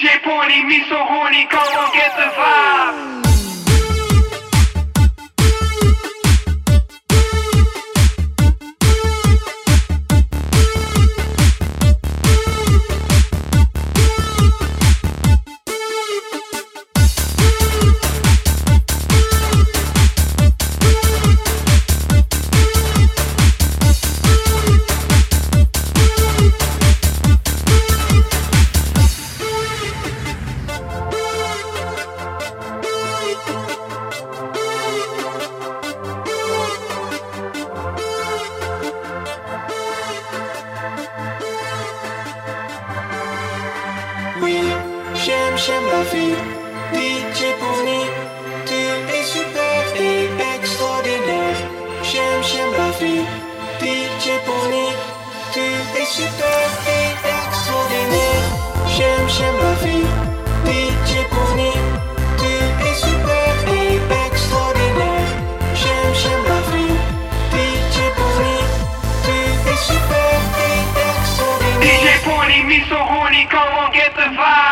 DJ Pony, me so horny, come on, get the vibe. Oui, j'aime la vie. DJ Pony, tu es super et extraordinaire. J'aime la vie. DJ Pony, tu es super et extraordinaire. J'aime la vie. DJ Pony, tu es super et extraordinaire. J'aime la vie. DJ Pony, tu es super et extraordinaire. DJ Pony, me so horny, come on, get the vibe.